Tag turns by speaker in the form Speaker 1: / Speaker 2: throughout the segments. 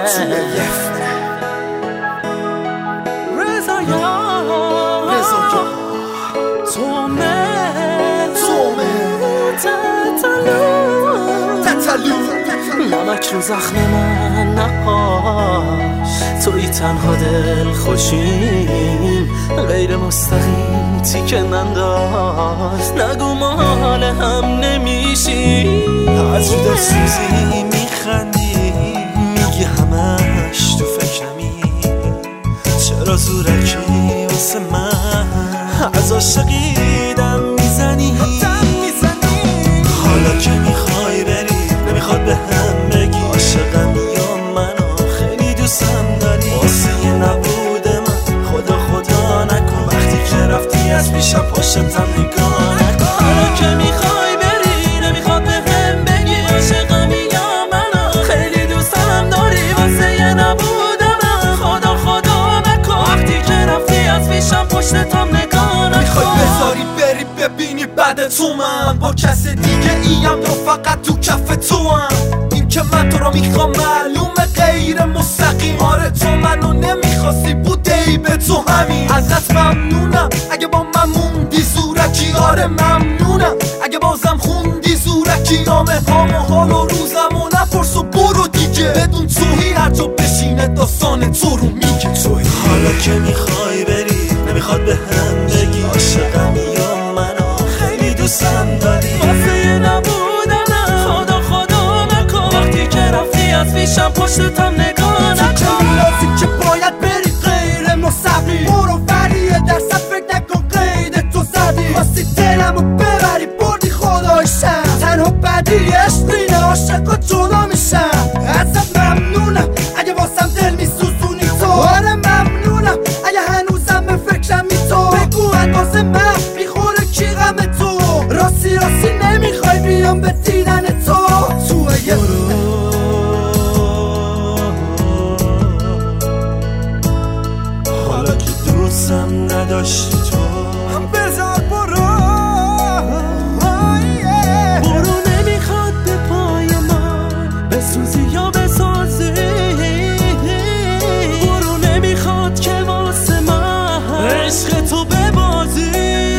Speaker 1: نمک رو زخم من نپاش، توی تنها دل خوشیم، غیر مستقیم تیکه ننداز، نگو مال هم نمیشیم.
Speaker 2: از رو دل سوزی میخندی، میگی همش تو فکرمی، چرا زورکی واسه من از عاشقی دم میزنی؟ حالا که میخوای بری نمیخواد به هم بگی عاشقم یا منو خیلی دوستم داری، واسه یه نبود من خدا نکن، وقتی که رفتی از پیشم پشتم نگاه نکن.
Speaker 1: حالا که میخوای بری نمیخواد به هم بگی عاشقم یا منو خیلی دوستم داری، واسه یه نبود من خدا نکن، وقتی که رفتی از پیشم پشتم نگاه نکن.
Speaker 2: میخوای بذاری بری ببینی بعد تو من با کس دیگه ایم یا فقط تو کف تو هم؟ این که من تو رو میخوام معلومه غیر مستقیم، آره تو منو نمیخواستی بوده ای به تو همین. ازت ممنونم اگه با من موندی زورکی، آره ممنونم اگه بازم خوندی زورکی، نامه هام و حال و روزم و نپرس و برو دیگه، بدون توهی هر جا بشینه داستان تو رو میگه توهی. حالا که میخوای بری نمیخواد به هم بگی عاشقم یا منو خیلی دوستم داری،
Speaker 1: واسه یه نبودنم خدا نکن، وقتی که رفتی از پیشم پشتم نگاه نکن.
Speaker 2: لازم که باید بری غیر مستقیم، برو ولی درصد فکر نکن قید تو زدی، خواستی دلمو ببری بردی خدایشم، تنها بدی عشقینه عاشقا جدا میشم. ازت ممنونم اگه واسم دل میسوزونی تو، آره ممنونم اگه هنوزم به فکرمی تو، بگو اندازه من میخوره کی غم تو، راستی نمیخوای بیام به دیدن تو یه حالا که دوستم نداشتی تو بذار برو
Speaker 1: نمیخواد به پای من بسوزی یا بسازی، برو نمیخواد که واسه من عشق تو ببازی.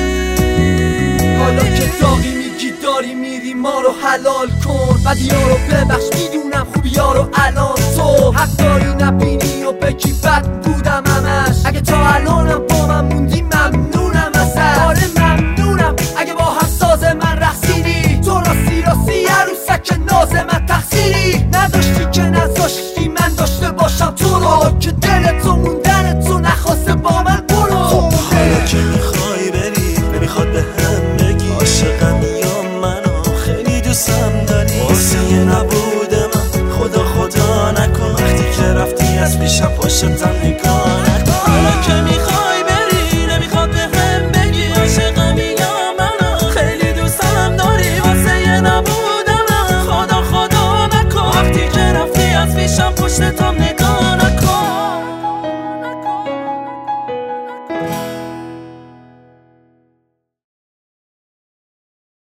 Speaker 2: حالا که داغی میگی داری میری ما رو حلال کن، بدیا رو ببخش میدونم خوبیا رو الان تو حق داری نبینی و بگی بد بودم همش، اگه تا الانم با من موندی ممنونم ازت، آره ممنونم اگه با هم ساز من رقصیدی، تو راستی عروسک ناز من تقصیری نداشتی که نذاشتی من داشته باشم تو رو، که دل تو موندن تو نخواسته با من برو. حالا که میخوای بری نمیخواد به هم بگی عاشقم یا منو خیلی دوستم داری، واسه یه نبود من خدا نکن، وقتی که رفتی از پیشم پشتم نگاه نکن.
Speaker 1: حالا که